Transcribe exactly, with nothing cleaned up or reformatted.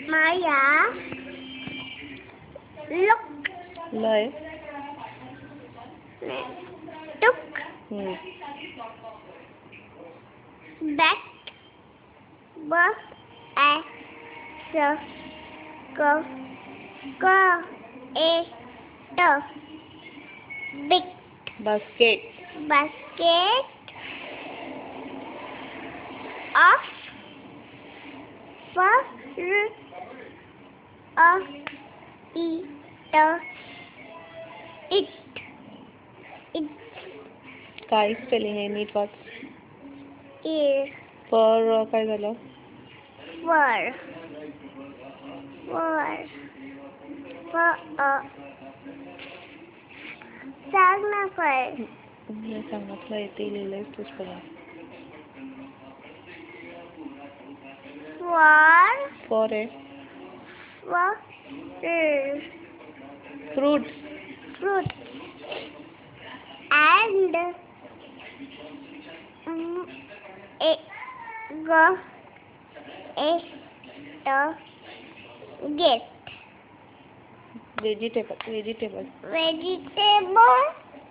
Maya, look, लय. took, hmm. back, b, a, s, k, k, a, t, big, Basket. basket, of, f, r, a, e, t, it, it काय spelling आहे नीट वाच. is पर काय झालं? fur, fur, fur, सांग ना fur. मी सांगितलं आहे ते लिहिलंयस तू स्पेलिंग. For, फॉर आहे. for, fruit. fruit, and mm, a, g, a, t, get, vegetable. Vegetable. vegetable.